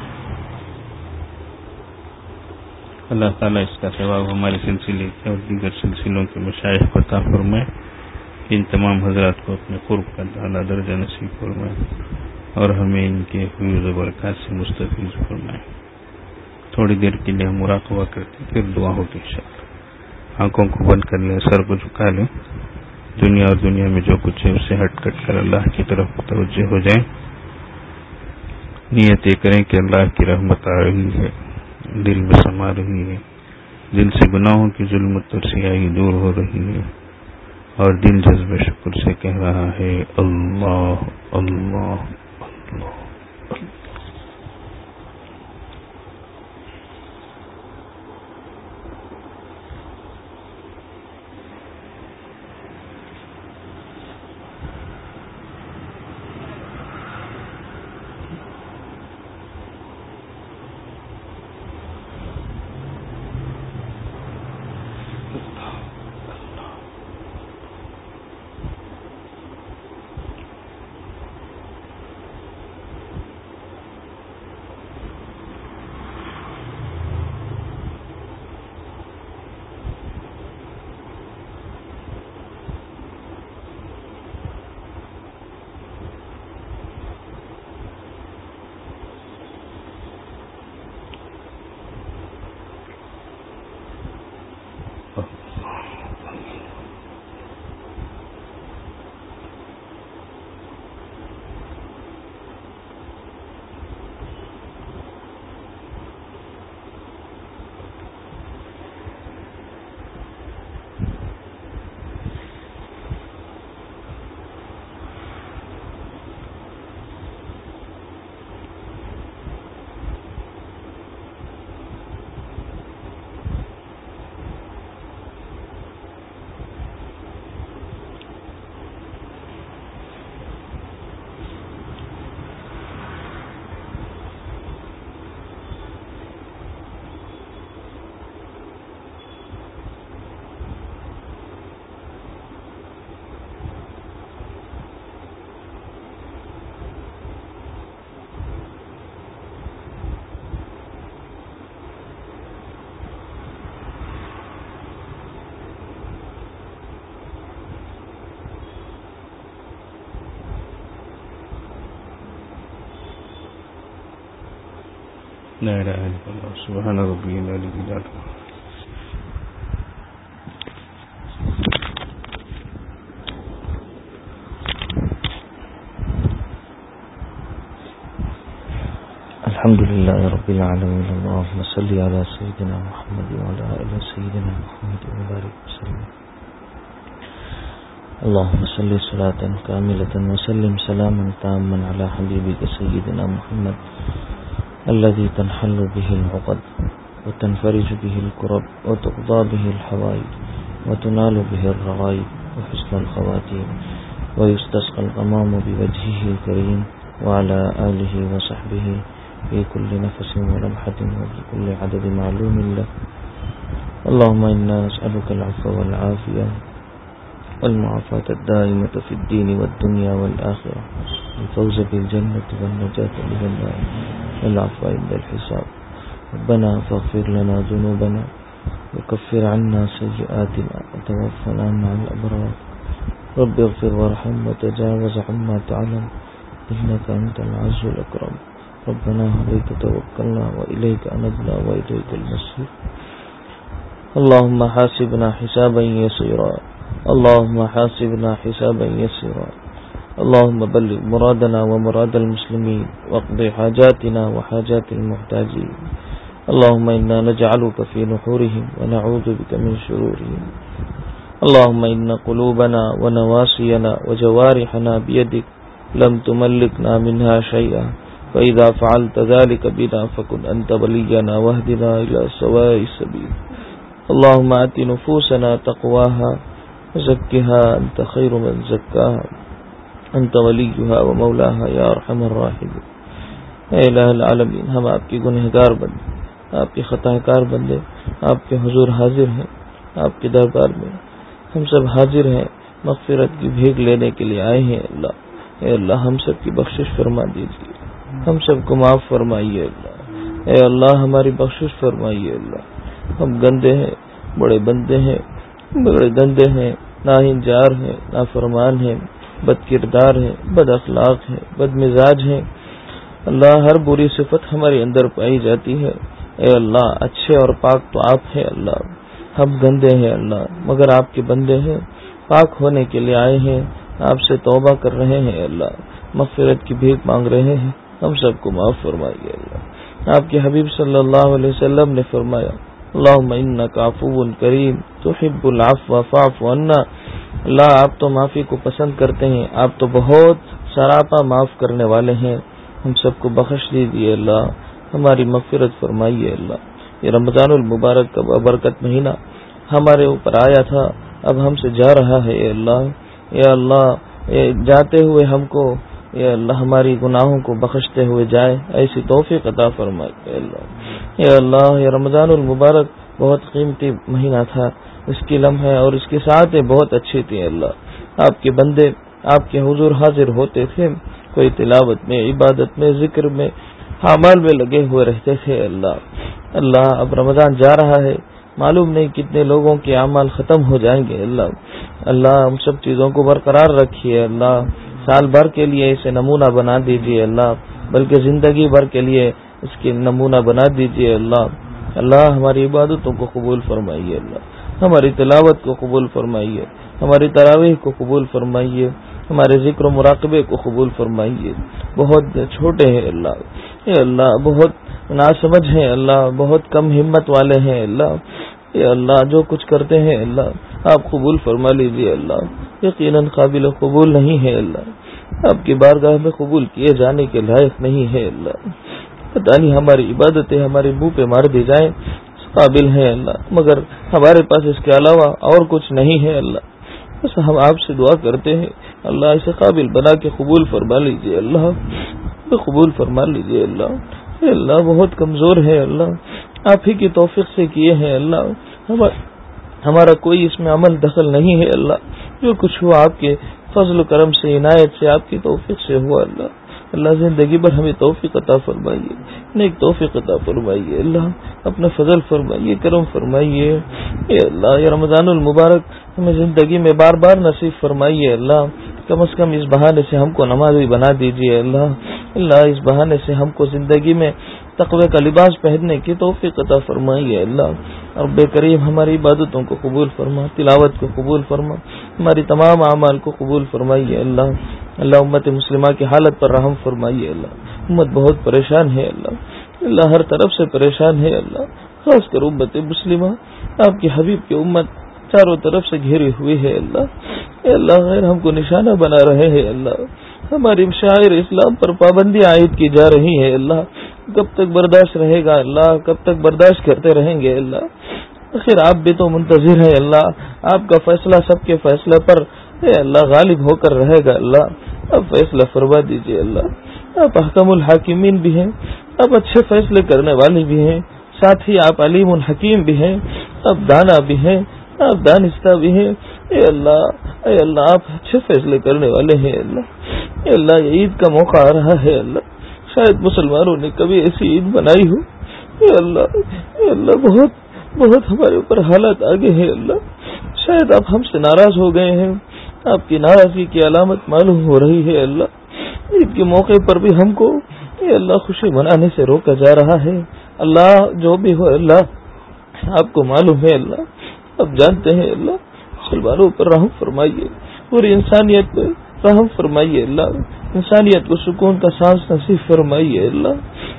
اللہ تعالیٰ اس کا ثواب ہمارے سلسلے کے اور دیگر سلسلوں کے مشائخ کو عطا فرمائے. ان تمام حضرات کو اپنے قرب کا اعلیٰ درجہ نصیب فرمائے اور ہمیں ان کے فیوز و برکات سے مستفیض فرمائے. تھوڑی دیر کے لیے ہم مراقبہ کرتے پھر دعا ہوگی انشاءاللہ. آنکھوں کو بند کر لیں، سر کو جھکا لیں. دنیا اور دنیا میں جو کچھ ہے اسے ہٹ کٹ کر اللہ کی طرف متوجہ ہو جائیں. نیتیں کریں کہ اللہ کی رحمت آ رہی ہے، دل میں سما رہی ہے، دل سے گناہوں کی ظلمت اور سیاہی دور ہو رہی ہے، اور دل جذب شکر سے کہہ رہا ہے اللہ اللہ اللہ۔ لا الہ الا اللہ سبحان ربی العلی العظیم۔ الحمد للہ رب العالمین، اللهم صل علی سیدنا محمد وعلی آل سیدنا محمد وبارک وسلم۔ اللهم صل صلاة کاملة وسلم سلاما تاما علی حبیبک سیدنا محمد الذي تنحل به العقد وتنفرج به الكرب وتقضى به الحوائج وتنال به الرغائب وحسن الخواتيم ويستسقى الغمام بوجهه الكريم وعلى آله وصحبه في كل نفس ولمحة وبكل عدد معلوم له۔ اللهم إنا نسألك العفو والعافية والمعافاة الدائمة في الدين والدنيا والآخرة، الفوز بالجنة والنجاة من النار والعفو عند الحساب۔ ربنا فاغفر لنا ذنوبنا وكفر عنا سيئاتنا وتوفنا مع الأبرار، رب اغفر وارحم وتجاوز عما تعلم إنك أنت العز الأكرم۔ ربنا عليك توكلنا وإليك أنبنا وإليك المصير۔ اللهم حاسبنا حسابا يسيرا، اللهم حاسبنا حسابا يسيرا، اللهم بلغ مرادنا ومراد المسلمين واقض حاجاتنا وحاجات المحتاجين۔ اللهم إنا نجعلك في نحورهم ونعوذ بك من شرورهم۔ اللهم إن قلوبنا ونواسينا وجوارحنا بيدك لم تملكنا منها شيئا، فإذا فعلت ذلك بنا فكن أنت ولينا واهدنا إلى سواء السبيل۔ اللهم آت نفوسنا تقواها وزكها أنت خير من زكاها أنت وليها ومولاها يا أرحم الراحمين۔ اے الہ العالمین، ہم آپ کی گنہگار بندے، آپ کے خطا کار بندے آپ کے حضور حاضر ہیں، آپ کے دربار میں ہم سب حاضر ہیں، مغفرت کی بھیک لینے کے لیے آئے ہیں۔ اللہ اے اللہ، ہم سب کی بخشش فرما دیجیے، ہم سب کو معاف فرمائیے اللہ۔ اے اللہ، ہماری بخشش فرمائیے اللہ۔ ہم گندے ہیں، بڑے بندے ہیں، بڑے گندے ہیں، ناہنجار ہیں، نافرمان ہیں، بد کردار ہیں، بد اخلاق ہیں، بد مزاج ہیں اللہ۔ ہر بری صفت ہمارے اندر پائی جاتی ہے۔ اے اللہ، اچھے اور پاک تو آپ ہیں اللہ، ہم گندے ہیں اللہ، مگر آپ کے بندے ہیں، پاک ہونے کے لیے آئے ہیں، آپ سے توبہ کر رہے ہیں اللہ، مغفرت کی بھیک مانگ رہے ہیں۔ ہم سب کو معاف فرمائیے اللہ۔ آپ کے حبیب صلی اللہ علیہ وسلم نے فرمایا اللہم انک عفو کریم تحب العفو فاعف عنا، اللہ آپ تو معافی کو پسند کرتے ہیں، آپ تو بہت سراپا معاف کرنے والے ہیں، ہم سب کو بخش دیجیے اللہ، ہماری مغفرت فرمائیے اللہ۔ یہ رمضان المبارک کا برکت مہینہ ہمارے اوپر آیا تھا، اب ہم سے جا رہا ہے اے اللہ، یا اللہ جاتے ہوئے ہم کو یا اللہ ہماری گناہوں کو بخشتے ہوئے جائے، ایسی توفیق عطا فرمائے اللہ۔ یا اللہ یہ رمضان المبارک بہت قیمتی مہینہ تھا، اس کی لمحے اور اس کی ساعتیں بہت اچھی تھی اللہ۔ آپ کے بندے آپ کے حضور حاضر ہوتے تھے، کوئی تلاوت میں، عبادت میں، ذکر میں، اعمال میں لگے ہوئے رہتے تھے اللہ۔ اللہ اب رمضان جا رہا ہے، معلوم نہیں کتنے لوگوں کے اعمال ختم ہو جائیں گے اللہ۔ اللہ ہم سب چیزوں کو برقرار رکھیے اللہ، سال بھر کے لیے اسے نمونہ بنا دیجیے اللہ، بلکہ زندگی بھر کے لیے اس کی نمونہ بنا دیجیے اللہ۔ اللہ ہماری عبادتوں کو قبول فرمائیے اللہ، ہماری تلاوت کو قبول فرمائیے، ہماری تراویح کو قبول فرمائیے، ہمارے ذکر و مراقبے کو قبول فرمائیے۔ بہت چھوٹے ہیں اللہ، اے اللہ بہت ناسمجھ ہیں اللہ، بہت کم ہمت والے ہیں اللہ، اے اللہ جو کچھ کرتے ہیں اللہ آپ قبول فرما لیجیے اللہ، یقیناً قابل قبول نہیں ہے اللہ، آپ کی بارگاہ میں قبول کیے جانے کے لائق نہیں ہے اللہ۔ پتہ نہیں ہماری عبادتیں ہمارے منہ پہ مار دی جائیں، قابل ہیں اللہ، مگر ہمارے پاس اس کے علاوہ اور کچھ نہیں ہے اللہ، بس ہم آپ سے دعا کرتے ہیں اللہ اسے قابل بنا کے قبول فرما لیجیے اللہ، قبول فرما لیجیے اللہ۔ اے اللہ بہت کمزور ہے اللہ، آپ ہی کی توفیق سے کیے ہیں اللہ، ہمارا کوئی اس میں عمل دخل نہیں ہے اللہ، جو کچھ ہوا آپ کے فضل و کرم سے، عنایت سے، آپ کی توفیق سے ہوا اللہ۔ اللہ زندگی بھر ہمیں توفیق عطا فرمائیے، نیک توفیق عطا فرمائیے اللہ، اپنا فضل فرمائیے، کرم فرمائیے۔ اے اللہ یہ رمضان المبارک ہمیں زندگی میں بار بار نصیب فرمائیے اللہ، کم از کم اس بہانے سے ہم کو نمازی بنا دیجیے اللہ، اللہ اس بہانے سے ہم کو زندگی میں تقوی کا لباس پہننے کی توفیق عطا فرمائیے اللہ۔ اور بے کریم ہماری عبادتوں کو قبول فرما، تلاوت کو قبول فرما، ہماری تمام اعمال کو قبول فرمائیے اللہ۔ اللہ امت مسلمہ کی حالت پر رحم فرمائیے اللہ، امت بہت پریشان ہے اللہ، اللہ ہر طرف سے پریشان ہے اللہ، خاص کر امت مسلمہ آپ کے حبیب کی امت چاروں طرف سے گھیری ہوئی ہے اللہ۔ اے اللہ غیر ہم کو نشانہ بنا رہے ہیں اللہ، ہماری شاعر اسلام پر پابندی عائد کی جا رہی ہے اللہ، کب تک برداشت رہے گا اللہ، کب تک برداشت کرتے رہیں گے اللہ، آخر آپ بھی تو منتظر ہیں اللہ، آپ کا فیصلہ سب کے فیصلے پر اے اللہ غالب ہو کر رہے گا اللہ، اب فیصلہ فرما دیجیے اللہ، آپ احکم الحاکمین بھی ہیں، آپ اچھے فیصلے کرنے والے بھی ہیں، ساتھ ہی آپ علیم الحکیم بھی ہیں، آپ دانا بھی ہیں، آپ دانستہ بھی ہیں، اے اللہ آپ اچھے فیصلے کرنے والے ہیں اللہ۔ اے اللہ یہ عید کا موقع آ رہا ہے اللہ، شاید مسلمانوں نے کبھی ایسی عید بنائی ہو، اے اللہ بہت ہمارے اوپر حالات آگے ہیں اللہ، شاید آپ ہم سے ناراض ہو گئے ہیں، آپ کی ناراضگی کی علامت معلوم ہو رہی ہے اللہ، عید کے موقع پر بھی ہم کو اے اللہ خوشی منانے سے روکا جا رہا ہے اللہ، جو بھی ہو اللہ آپ کو معلوم ہے اللہ، آپ جانتے ہیں اللہ، مسلمانوں پر رحم فرمائیے، پوری انسانیت پر رحم فرمائیے اللہ، انسانیت کو سکون کا سانس نصیب فرمائیے اللہ،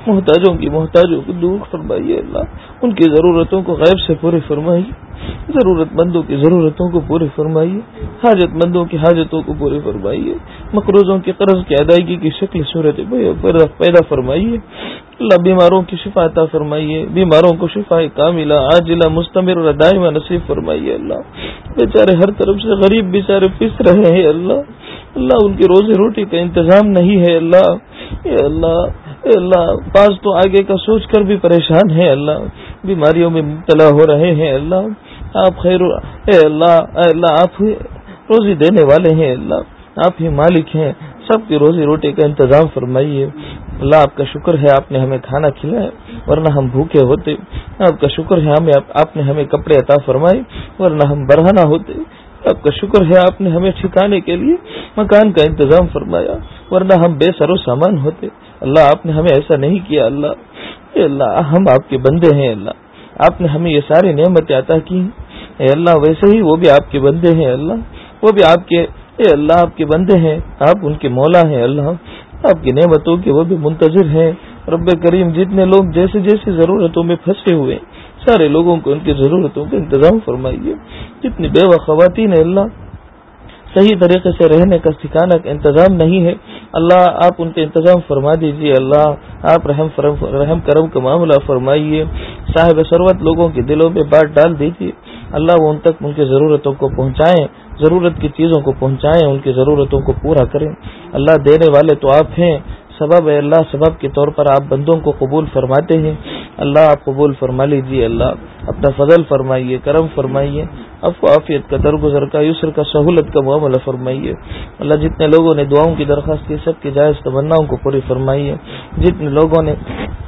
محتاجوں کو دور فرمائیے اللہ، ان کی ضرورتوں کو غیب سے پوری فرمائیے، ضرورت مندوں کی ضرورتوں کو پوری فرمائیے، حاجت مندوں کی حاجتوں کو پوری فرمائیے، مقروضوں کے قرض کی ادائیگی کی شکل صورت پیدا فرمائیے اللہ، بیماروں کی شفا عطا فرمائیے، بیماروں کو شفا کاملہ عاجلہ مستمر و دائمہ نصیب فرمائیے اللہ، بیچارے ہر طرف سے غریب بیچارے پس رہے ہیں اللہ ان کی روزی روٹی کا انتظام نہیں ہے اللہ، اے اللہ بعض تو آگے کا سوچ کر بھی پریشان ہے اللہ، بیماریوں میں مبتلا ہو رہے ہیں اللہ، آپ اے اللہ آپ روزی دینے والے ہیں اللہ، آپ ہی مالک ہیں، سب کی روزی روٹی کا انتظام فرمائیے اللہ، آپ کا شکر ہے آپ نے ہمیں کھانا کھلایا ورنہ ہم بھوکے ہوتے، آپ کا شکر ہے آپ نے ہمیں کپڑے عطا فرمائے ورنہ ہم برہنہ ہوتے، آپ کا شکر ہے آپ نے ہمیں ٹھکانے کے لیے مکان کا انتظام فرمایا ورنہ ہم بے سر و سامان ہوتے اللہ، آپ نے ہمیں ایسا نہیں کیا اللہ، اے اللہ ہم آپ کے بندے ہیں اللہ، آپ نے ہمیں یہ ساری نعمتیں عطا کی اے اللہ، ویسے ہی وہ بھی آپ کے بندے ہیں اللہ، وہ بھی آپ کے اے اللہ آپ کے بندے ہیں، آپ ان کے مولا ہیں اللہ، آپ کی نعمتوں کے وہ بھی منتظر ہیں. رب کریم جتنے لوگ جیسے جیسے ضرورتوں میں پھنسے ہوئے سارے لوگوں کو ان کی ضرورتوں کا انتظام فرمائیے. جتنی بیوہ خواتین ہیں اللہ صحیح طریقے سے رہنے کا ٹھکانہ کا انتظام نہیں ہے اللہ آپ ان کے انتظام فرما دیجیے. اللہ آپ رحم کرم کا معاملہ فرمائیے. صاحب ثروت لوگوں کے دلوں میں بات ڈال دیجیے اللہ وہ ان تک ان کی ضرورتوں کو پہنچائیں, ضرورت کی چیزوں کو پہنچائیں, ان کی ضرورتوں کو پورا کریں. اللہ دینے والے تو آپ ہیں, سبب ہے اللہ, سبب کے طور پر آپ بندوں کو قبول فرماتے ہیں. اللہ آپ قبول فرما لیجیے. اللہ اپنا فضل فرمائیے, کرم فرمائیے, عفو عافیت کا درگزر کا یسر کا سہولت کا معاملہ فرمائیے. اللہ جتنے لوگوں نے دعاؤں کی درخواست کی سب کی جائز تمناؤں کو پوری فرمائیے. جتنے لوگوں نے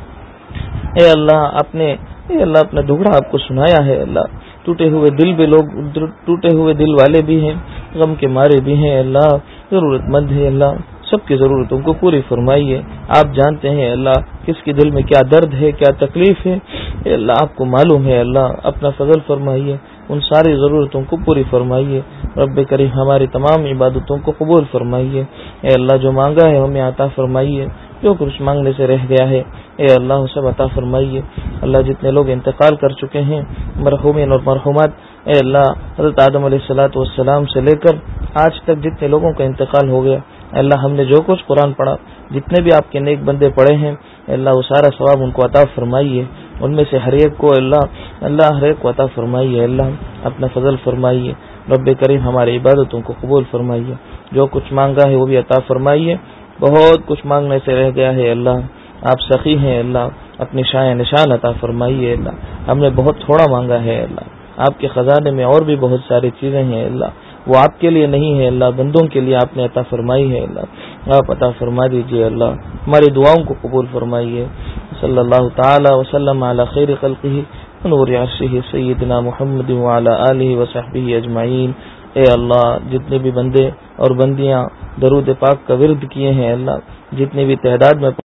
اے اللہ اپنا دکھڑا آپ کو سنایا ہے اللہ, ٹوٹے ہوئے دل بھی لوگ, ٹوٹے ہوئے دل والے بھی ہیں, غم کے مارے بھی ہیں اللہ, ضرورت مند ہے اللہ, سب کی ضرورتوں کو پوری فرمائیے. آپ جانتے ہیں اللہ کس کے دل میں کیا درد ہے, کیا تکلیف ہے, اے اللہ آپ کو معلوم ہے اللہ, اپنا فضل فرمائیے, ان ساری ضرورتوں کو پوری فرمائیے. رب کریم ہماری تمام عبادتوں کو قبول فرمائیے. اے اللہ جو مانگا ہے ہمیں عطا فرمائیے, جو کچھ مانگنے سے رہ گیا ہے اے اللہ سب عطا فرمائیے. اللہ جتنے لوگ انتقال کر چکے ہیں مرحومین اور مرحومات, اے اللہ حضرت آدم علیہ الصلوۃ والسلام سے لے کر آج تک جتنے لوگوں کا انتقال ہو گیا, اللہ ہم نے جو کچھ قرآن پڑھا, جتنے بھی آپ کے نیک بندے پڑھے ہیں اللہ وہ سارا ثواب ان کو عطا فرمائیے. ان میں سے ہر ایک کو اللہ ہر ایک کو عطا فرمائیے. اللہ اپنا فضل فرمائیے. رب کریم ہماری عبادتوں کو قبول فرمائیے. جو کچھ مانگا ہے وہ بھی عطا فرمائیے. بہت کچھ مانگنے سے رہ گیا ہے اللہ, آپ سخی ہیں اللہ, اپنی شان نشان عطا فرمائیے. اللہ ہم نے بہت تھوڑا مانگا ہے اللہ, آپ کے خزانے میں اور بھی بہت ساری چیزیں ہیں اللہ, وہ آپ کے لیے نہیں ہے اللہ, بندوں کے لیے آپ نے عطا فرمائی ہے اللہ, آپ عطا فرما دیجیے. اللہ ہماری دعاؤں کو قبول فرمائیے. صلی اللہ تعالی وسلم علی خیر خلقہ نور عرشہ سیدنا محمد وعلی آلہ وصحبہ اجمعین. اے اللہ جتنے بھی بندے اور بندیاں درود پاک کا ورد کیے ہیں اللہ, جتنی بھی تعداد میں